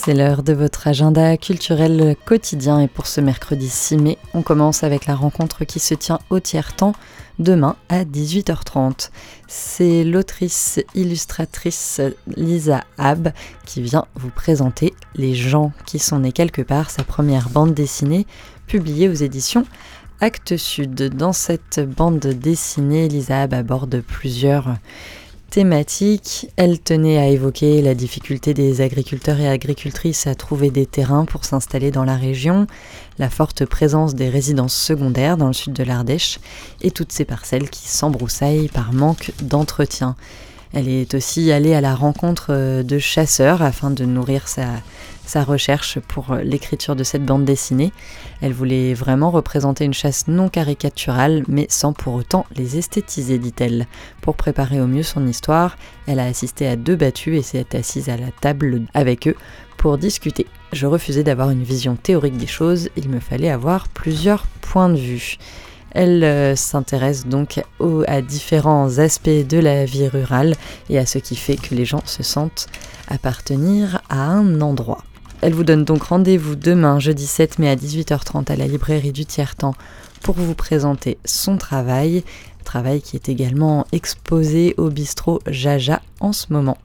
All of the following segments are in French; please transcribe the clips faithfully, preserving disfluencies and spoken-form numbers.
C'est l'heure de votre agenda culturel quotidien et pour ce mercredi six mai, on commence avec la rencontre qui se tient au tiers-temps demain à dix-huit heures trente. C'est l'autrice illustratrice Lisa Abb qui vient vous présenter Les gens qui sont nés quelque part, sa première bande dessinée publiée aux éditions Actes Sud. Dans cette bande dessinée, Lisa Abb aborde plusieurs thématique. Elle tenait à évoquer la difficulté des agriculteurs et agricultrices à trouver des terrains pour s'installer dans la région, la forte présence des résidences secondaires dans le sud de l'Ardèche et toutes ces parcelles qui s'embroussaillent par manque d'entretien. Elle est aussi allée à la rencontre de chasseurs afin de nourrir sa, sa recherche pour l'écriture de cette bande dessinée. Elle voulait vraiment représenter une chasse non caricaturale, mais sans pour autant les esthétiser, dit-elle. Pour préparer au mieux son histoire, elle a assisté à deux battues et s'est assise à la table avec eux pour discuter. Je refusais d'avoir une vision théorique des choses, il me fallait avoir plusieurs points de vue. Elle euh, s'intéresse donc au, à différents aspects de la vie rurale et à ce qui fait que les gens se sentent appartenir à un endroit. Elle vous donne donc rendez-vous demain, jeudi sept mai à dix-huit heures trente à la librairie du Tiers-Temps pour vous présenter son travail, travail qui est également exposé au bistrot Jaja en ce moment.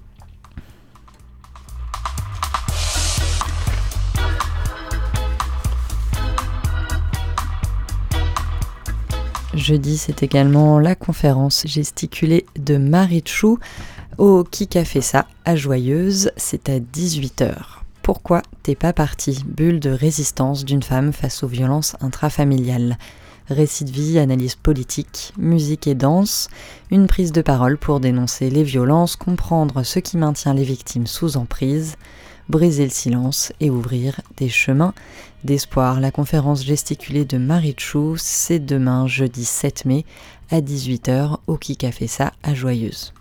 Jeudi, c'est également la conférence gesticulée de Marie Tchou au Qui qu'a fait ça à Joyeuse, c'est à dix-huit heures. Pourquoi t'es pas partie ? Bulle de résistance d'une femme face aux violences intrafamiliales. Récit de vie, analyse politique, musique et danse, une prise de parole pour dénoncer les violences, comprendre ce qui maintient les victimes sous emprise, briser le silence et ouvrir des chemins d'espoir. La conférence gesticulée de Marie Tchou, c'est demain, jeudi sept mai, à dix-huit heures, au Qui qu'a fait ça à Joyeuse.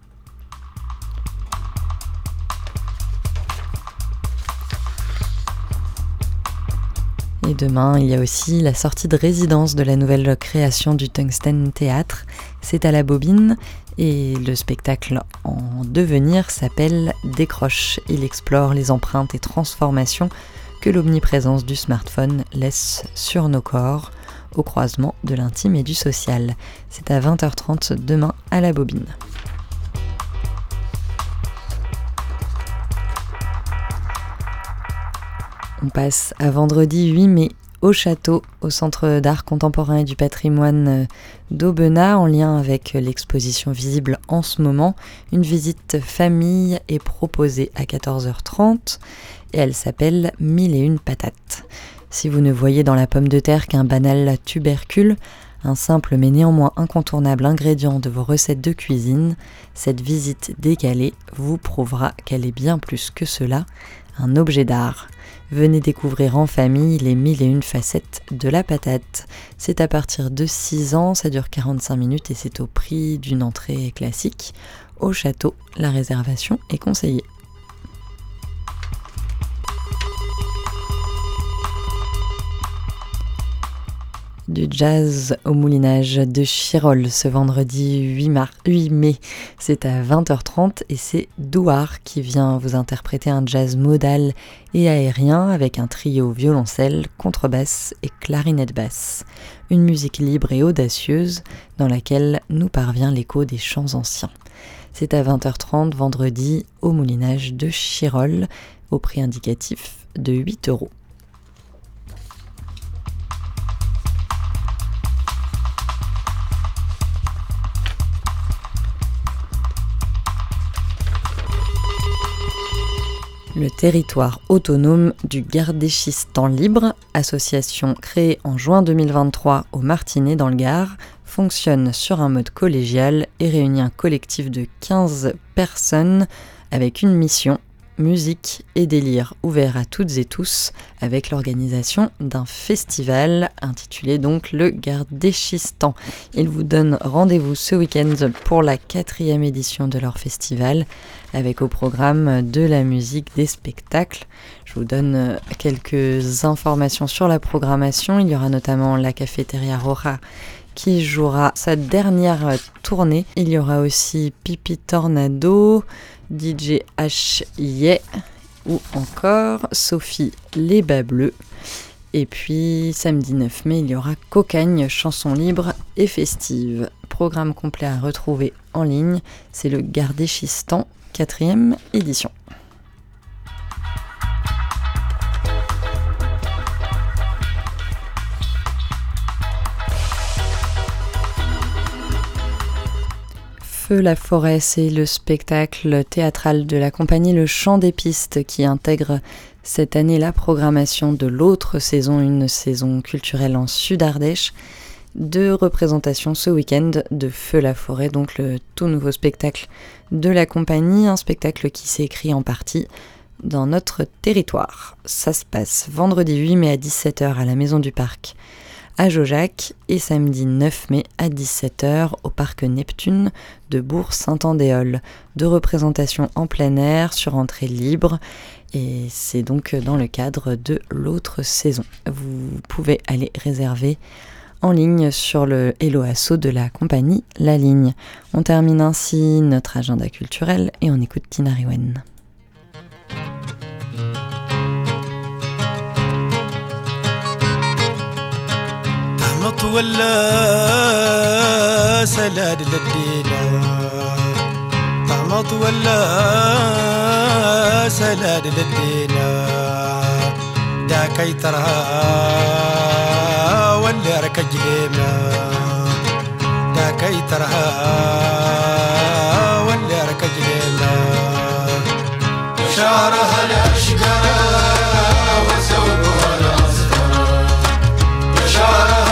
Et demain, il y a aussi la sortie de résidence de la nouvelle création du Tungsten Théâtre. C'est à la Bobine et le spectacle en devenir s'appelle Décroche. Il explore les empreintes et transformations que l'omniprésence du smartphone laisse sur nos corps, au croisement de l'intime et du social. C'est à vingt heures trente demain à la Bobine. On passe à vendredi huit mai au Château, au Centre d'art contemporain et du patrimoine d'Aubenas, en lien avec l'exposition visible en ce moment. Une visite famille est proposée à quatorze heures trente et elle s'appelle Mille et une patates. Si vous ne voyez dans la pomme de terre qu'un banal tubercule, un simple mais néanmoins incontournable ingrédient de vos recettes de cuisine, cette visite décalée vous prouvera qu'elle est bien plus que cela, un objet d'art. Venez découvrir en famille les mille et une facettes de la patate. C'est à partir de six ans, ça dure quarante-cinq minutes et c'est au prix d'une entrée classique. Au Château, la réservation est conseillée. Du jazz au moulinage de Chirol ce vendredi huit mai. C'est à vingt heures trente et c'est Douar qui vient vous interpréter un jazz modal et aérien avec un trio violoncelle, contrebasse et clarinette basse. Une musique libre et audacieuse dans laquelle nous parvient l'écho des chants anciens. C'est à vingt heures trente vendredi au moulinage de Chirol au prix indicatif de huit euros. Le territoire autonome du Gardéchistan libre, association créée en juin deux mille vingt-trois au Martinet dans le Gard, fonctionne sur un mode collégial et réunit un collectif de quinze personnes avec une mission, musique et délire ouvert à toutes et tous avec l'organisation d'un festival intitulé donc le Gardéchistan. Ils vous donnent rendez-vous ce week-end pour la quatrième édition de leur festival avec au programme de la musique, des spectacles. Je vous donne quelques informations sur la programmation. Il y aura notamment la Cafétéria Roja qui jouera sa dernière tournée. Il y aura aussi Pipi Tornado, D J H Yeah ou encore Sophie les bas bleus. Et puis samedi neuf mai, il y aura Cocagne, chanson libre et festive. Programme complet à retrouver en ligne, c'est le Gardéchistan, quatrième édition. Feu la forêt, c'est le spectacle théâtral de la compagnie Le Chant des Pistes qui intègre cette année la programmation de l'autre saison, une saison culturelle en Sud-Ardèche. Deux représentations ce week-end de Feu la forêt, donc le tout nouveau spectacle de la compagnie, un spectacle qui s'est écrit en partie dans notre territoire. Ça se passe vendredi huit mai à dix-sept heures à la Maison du Parc à Jaujac et samedi neuf mai à dix-sept heures au Parc Neptune de Bourg-Saint-Andéol. Deux représentations en plein air sur entrée libre et c'est donc dans le cadre de l'autre saison. Vous pouvez aller réserver en ligne sur le Hello Asso de la compagnie La Ligne. On termine ainsi notre agenda culturel et on écoute Tina Riwen. ولا سلاد للدينا طعمت ولا سلاد للدينا داكي ترها ولا ركج ليما داكي ترها ولا ركج ليما شعرها الأشقر وثوبها الأصفر شعرها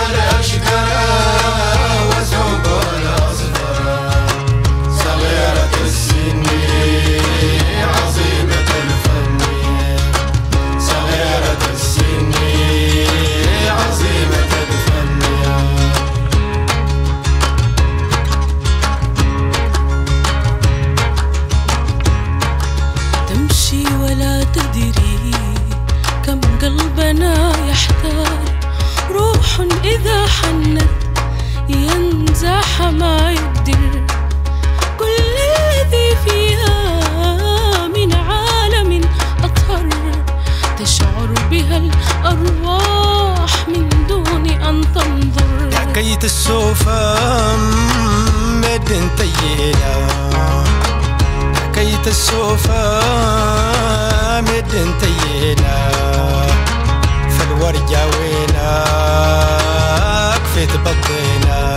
إذا حنت ينزح ما يقدر كل الذي فيها من عالم أطهر تشعر بها الأرواح من دون أن تنظر حكاية السوفة مدن تينا حكاية السوفة مدن تينا فالورجة وينا كفيت بطينا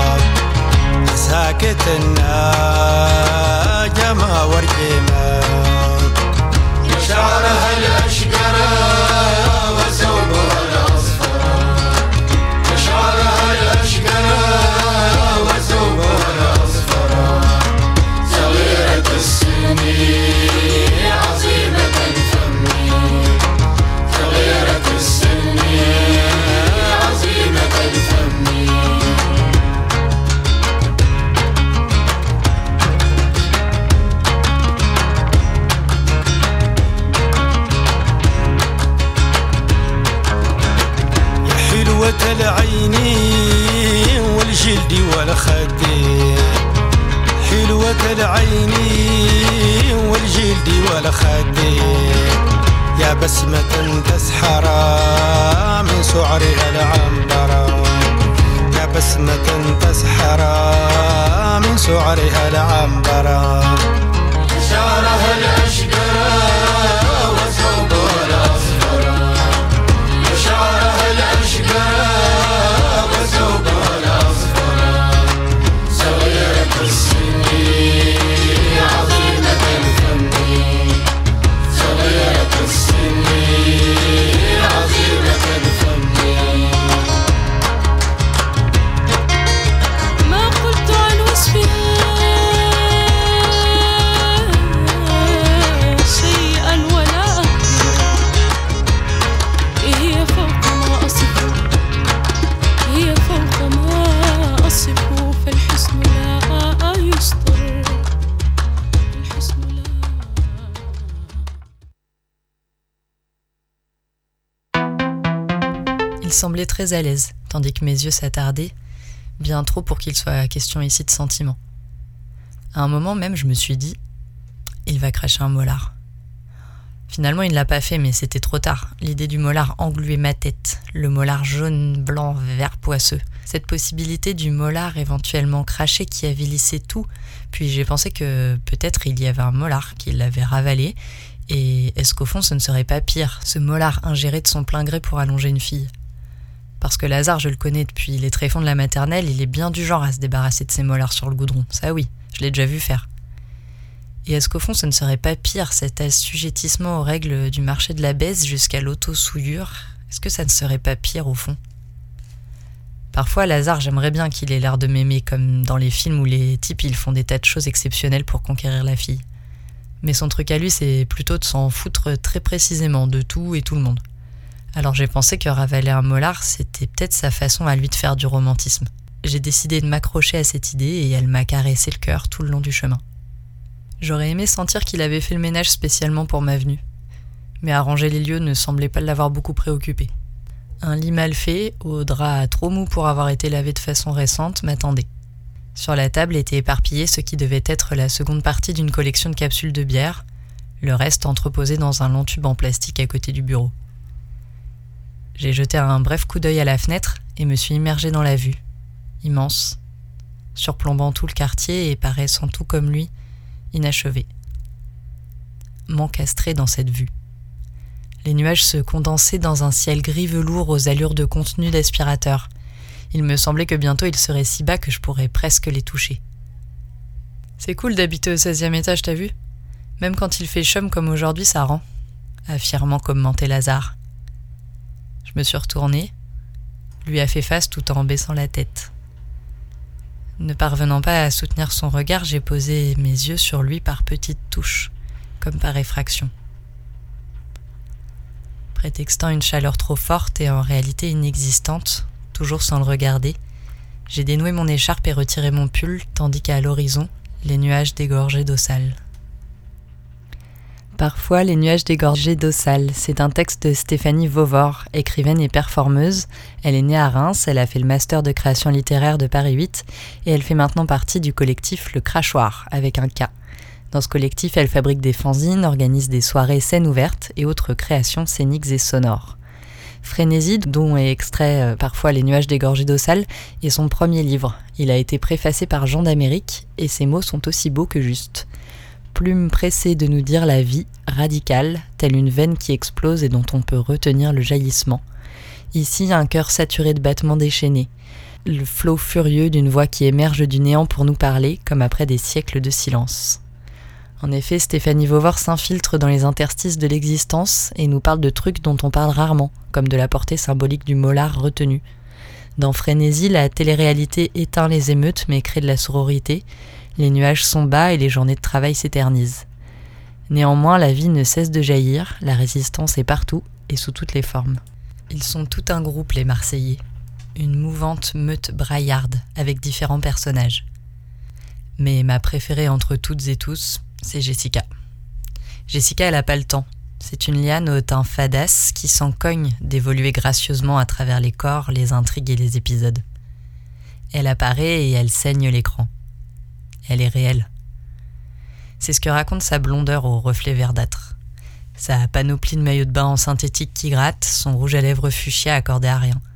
ساكتنا جما ورجينا شعرها الأشقر وثوبها الأصفر شعرها الأشقر وثوبها الأصفر صغيرة السن عظيمة الفم صغيرة السن عظيمة الفم يا حلوة العين والجلد والخد حلوة العين والجلد والخد يا بسمة تسحر من سعرها العنبر يا بسمة تسحر من سعرها العنبر شعرها الأشقر وثوبها الأصفر شعرها الأشقر وثوبها الأصفر صغيرة السن عظيمة الفم صغيرة السن عظيمة الفم ما قلت عن وصفها شيئا ولا أقدر هي فوق ما أصف هي فوق ما أصف فالحسن لا يسطر الحسن لا. Il semblait très à l'aise, tandis que mes yeux s'attardaient, bien trop pour qu'il soit question ici de sentiments. À un moment même, je me suis dit « Il va cracher un molar ». Finalement, il ne l'a pas fait, mais c'était trop tard. L'idée du molar engluait ma tête. Le molar jaune, blanc, vert poisseux. Cette possibilité du molar éventuellement craché qui avilissait tout. Puis j'ai pensé que peut-être il y avait un molar qui l'avait ravalé. Et est-ce qu'au fond, ce ne serait pas pire, ce molar ingéré de son plein gré pour allonger une fille ? Parce que Lazare, je le connais depuis les tréfonds de la maternelle, il est bien du genre à se débarrasser de ses molars sur le goudron. Ça oui, je l'ai déjà vu faire. Et est-ce qu'au fond, ce ne serait pas pire, cet assujettissement aux règles du marché de la baise jusqu'à l'auto-souillure ? Est-ce que ça ne serait pas pire, au fond ? Parfois, Lazare, j'aimerais bien qu'il ait l'air de m'aimer, comme dans les films où les types, ils font des tas de choses exceptionnelles pour conquérir la fille. Mais son truc à lui, c'est plutôt de s'en foutre très précisément de tout et tout le monde. Alors j'ai pensé que ravaler un molar, c'était peut-être sa façon à lui de faire du romantisme. J'ai décidé de m'accrocher à cette idée et elle m'a caressé le cœur tout le long du chemin. J'aurais aimé sentir qu'il avait fait le ménage spécialement pour ma venue. Mais arranger les lieux ne semblait pas l'avoir beaucoup préoccupé. Un lit mal fait, au drap trop mou pour avoir été lavé de façon récente, m'attendait. Sur la table était éparpillé ce qui devait être la seconde partie d'une collection de capsules de bière, le reste entreposé dans un long tube en plastique à côté du bureau. J'ai jeté un bref coup d'œil à la fenêtre et me suis immergé dans la vue, immense, surplombant tout le quartier et paraissant tout comme lui, inachevé. M'encastrer dans cette vue. Les nuages se condensaient dans un ciel gris velours aux allures de contenu d'aspirateur. Il me semblait que bientôt ils seraient si bas que je pourrais presque les toucher. C'est cool d'habiter au seizième étage, t'as vu ? Même quand il fait chum comme aujourd'hui, ça rend, a fièrement commenté Lazare. Je me suis retournée, lui a fait face tout en baissant la tête. Ne parvenant pas à soutenir son regard, j'ai posé mes yeux sur lui par petites touches, comme par effraction. Prétextant une chaleur trop forte et en réalité inexistante, toujours sans le regarder, j'ai dénoué mon écharpe et retiré mon pull, tandis qu'à l'horizon, les nuages dégorgeaient d'eau sale. Parfois, les nuages dégorgés d'eau sale, c'est un texte de Stéphanie Vauvor, écrivaine et performeuse. Elle est née à Reims, elle a fait le master de création littéraire de Paris huit et elle fait maintenant partie du collectif Le Crachoir, avec un K. Dans ce collectif, elle fabrique des fanzines, organise des soirées scènes ouvertes et autres créations scéniques et sonores. Frénésie, dont est extrait euh, parfois Les nuages dégorgés d'eau sale, est son premier livre. Il a été préfacé par Jean d'Amérique et ses mots sont aussi beaux que justes. Plume pressée de nous dire la vie, radicale, telle une veine qui explose et dont on peut retenir le jaillissement. Ici, un cœur saturé de battements déchaînés. Le flot furieux d'une voix qui émerge du néant pour nous parler, comme après des siècles de silence. En effet, Stéphanie Vauvor s'infiltre dans les interstices de l'existence et nous parle de trucs dont on parle rarement, comme de la portée symbolique du molar retenu. Dans Frénésie, la télé-réalité éteint les émeutes mais crée de la sororité. Les nuages sont bas et les journées de travail s'éternisent. Néanmoins, la vie ne cesse de jaillir, la résistance est partout et sous toutes les formes. Ils sont tout un groupe, les Marseillais. Une mouvante meute braillarde avec différents personnages. Mais ma préférée entre toutes et tous, c'est Jessica. Jessica, elle a pas le temps. C'est une liane au teint fadasse qui s'en cogne d'évoluer gracieusement à travers les corps, les intrigues et les épisodes. Elle apparaît et elle saigne l'écran. Elle est réelle. C'est ce que raconte sa blondeur au reflet verdâtre. Sa panoplie de maillots de bain en synthétique qui gratte, son rouge à lèvres fuchsia accordé à rien.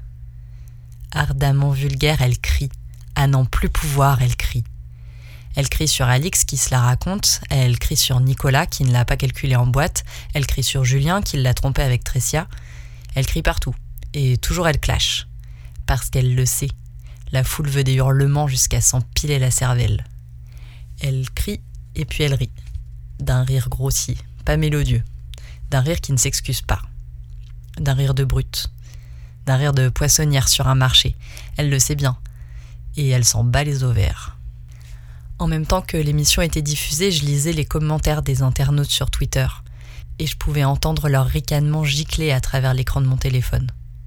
Ardemment vulgaire, elle crie. À n'en plus pouvoir, elle crie. Elle crie sur Alix qui se la raconte, elle crie sur Nicolas qui ne l'a pas calculé en boîte, elle crie sur Julien qui l'a trompé avec Tressia. Elle crie partout, et toujours elle clash. Parce qu'elle le sait. La foule veut des hurlements jusqu'à s'empiler la cervelle. Elle crie et puis elle rit. D'un rire grossier, pas mélodieux. D'un rire qui ne s'excuse pas. D'un rire de brute. D'un rire de poissonnière sur un marché. Elle le sait bien. Et elle s'en bat les ovaires. En même temps que l'émission était diffusée, je lisais les commentaires des internautes sur Twitter. Et je pouvais entendre leur ricanement gicler à travers l'écran de mon téléphone.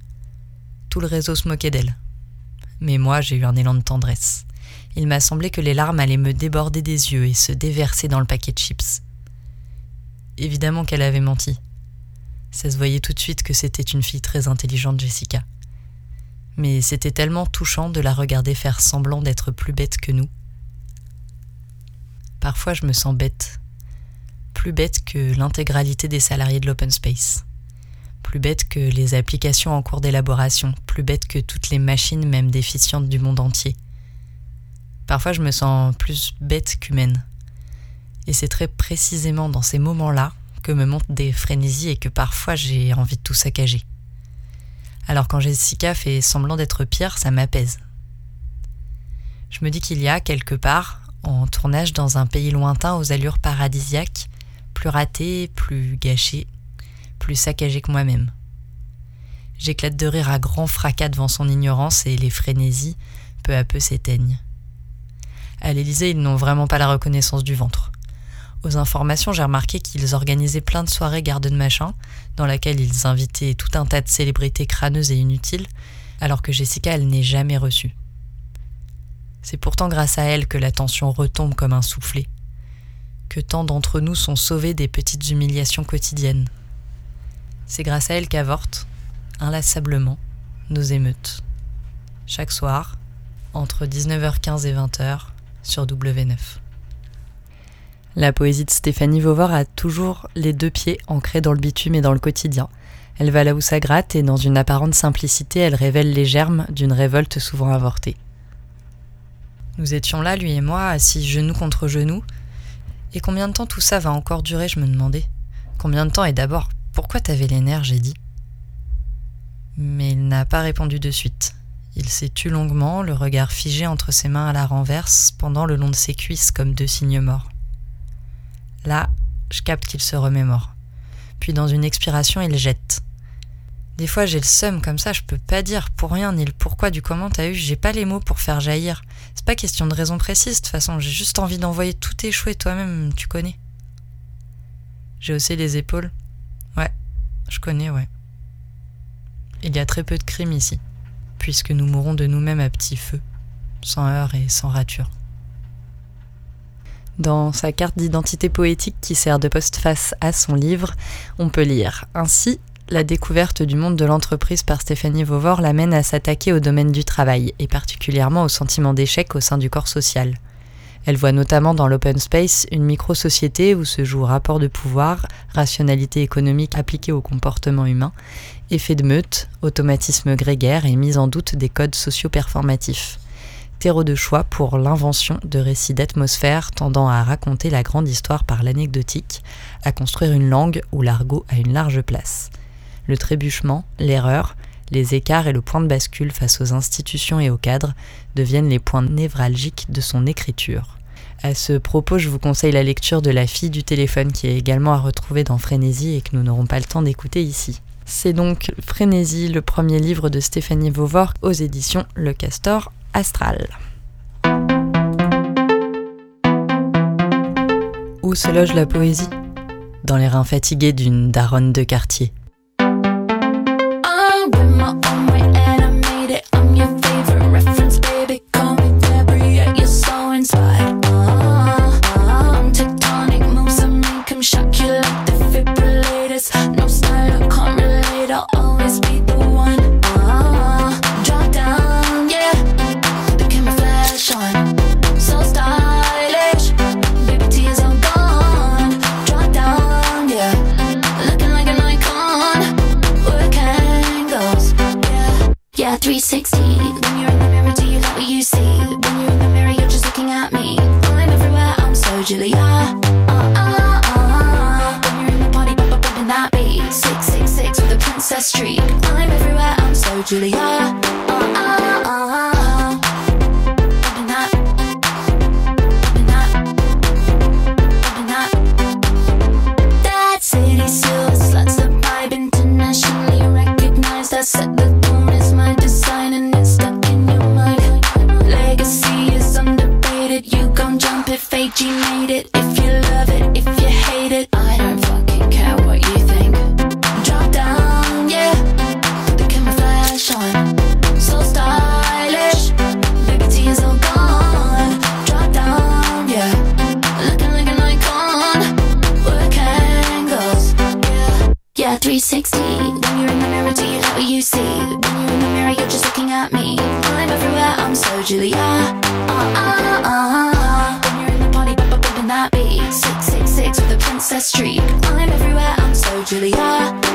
Tout le réseau se moquait d'elle. Mais moi, j'ai eu un élan de tendresse. Il m'a semblé que les larmes allaient me déborder des yeux et se déverser dans le paquet de chips. Évidemment qu'elle avait menti. Ça se voyait tout de suite que c'était une fille très intelligente, Jessica. Mais c'était tellement touchant de la regarder faire semblant d'être plus bête que nous. Parfois, je me sens bête. plus bête que l'intégralité des salariés de l'open space. Plus bête que les applications en cours d'élaboration, plus bête que toutes les machines même déficientes du monde entier. Parfois je me sens plus bête qu'humaine. Et c'est très précisément dans ces moments-là que me montent des frénésies et que parfois j'ai envie de tout saccager. Alors quand Jessica fait semblant d'être pire, ça m'apaise. Je me dis qu'il y a, quelque part, en tournage dans un pays lointain aux allures paradisiaques, plus raté, plus gâché, plus saccagé que moi-même. J'éclate de rire à grand fracas devant son ignorance et les frénésies, peu à peu, s'éteignent. À l'Élysée, ils n'ont vraiment pas la reconnaissance du ventre. Aux informations, j'ai remarqué qu'ils organisaient plein de soirées garden machin, dans laquelle ils invitaient tout un tas de célébrités crâneuses et inutiles, alors que Jessica, elle n'est jamais reçue. C'est pourtant grâce à elle que la tension retombe comme un soufflet, que tant d'entre nous sont sauvés des petites humiliations quotidiennes. C'est grâce à elle qu'avortent, inlassablement, nos émeutes. Chaque soir, entre dix-neuf heures quinze et vingt heures, sur W neuf. La poésie de Stéphanie Vauvore a toujours les deux pieds ancrés dans le bitume et dans le quotidien. Elle va là où ça gratte et dans une apparente simplicité, elle révèle les germes d'une révolte souvent avortée. Nous étions là, lui et moi, assis genou contre genou. Et combien de temps tout ça va encore durer, je me demandais. Combien de temps et d'abord, pourquoi t'avais les nerfs, j'ai dit. Mais il n'a pas répondu de suite. Il s'est tu longuement, le regard figé entre ses mains à la renverse, pendant le long de ses cuisses comme deux cygnes morts. Là, je capte qu'il se remémore. Puis dans une expiration, il jette. Des fois, j'ai le seum comme ça, je peux pas dire pour rien ni le pourquoi du comment t'as eu, j'ai pas les mots pour faire jaillir. C'est pas question de raison précise, de toute façon, j'ai juste envie d'envoyer tout échouer toi-même, tu connais. J'ai haussé les épaules. Ouais, je connais, ouais. Il y a très peu de crimes ici, puisque nous mourrons de nous-mêmes à petit feu, sans heurts et sans rature. Dans sa carte d'identité poétique qui sert de postface à son livre, on peut lire « Ainsi, la découverte du monde de l'entreprise par Stéphanie Vauvore l'amène à s'attaquer au domaine du travail, et particulièrement au sentiment d'échec au sein du corps social. Elle voit notamment dans l'open space une micro-société où se joue rapport de pouvoir, rationalité économique appliquée au comportement humain, effet de meute, automatisme grégaire et mise en doute des codes socio-performatifs. Terreau de choix pour l'invention de récits d'atmosphère tendant à raconter la grande histoire par l'anecdotique, à construire une langue où l'argot a une large place. Le trébuchement, l'erreur, les écarts et le point de bascule face aux institutions et aux cadres deviennent les points névralgiques de son écriture. À ce propos, je vous conseille la lecture de La fille du téléphone qui est également à retrouver dans Frénésie et que nous n'aurons pas le temps d'écouter ici. C'est donc Frénésie, le premier livre de Stéphanie Vauvore aux éditions Le Castor Astral. Où se loge la poésie ? Dans les reins fatigués d'une daronne de quartier. three sixty, when you're in the mirror, do you like what you see? When you're in the mirror, you're just looking at me. I'm everywhere, I'm so Julia. Uh, uh, uh. When you're in the party, bump, bump, bumping that beat. six six six with a princess streak. I'm everywhere, I'm so Julia. Uh, uh, uh. Bumping that, bumping that, bumping that. That city still sluts the vibe, internationally recognized. I set the tone as my design and it's stuck in your mind. Legacy is undebated, you gon' jump if A G made it. If you love it, if you hate it, I don't fucking care what you think. Drop down, yeah, the camouflage on, so stylish, liberty is all gone. Drop down, yeah, looking like an icon, work angles, yeah, yeah, three sixty. When you're in the mirror, do you like what you see? When you're in the mirror, you're just looking at me. I'm everywhere, I'm so Julia. Uh, uh, uh. When you're in the party, bump, bump, bumping that beat. six six six with a princess streak. Julia.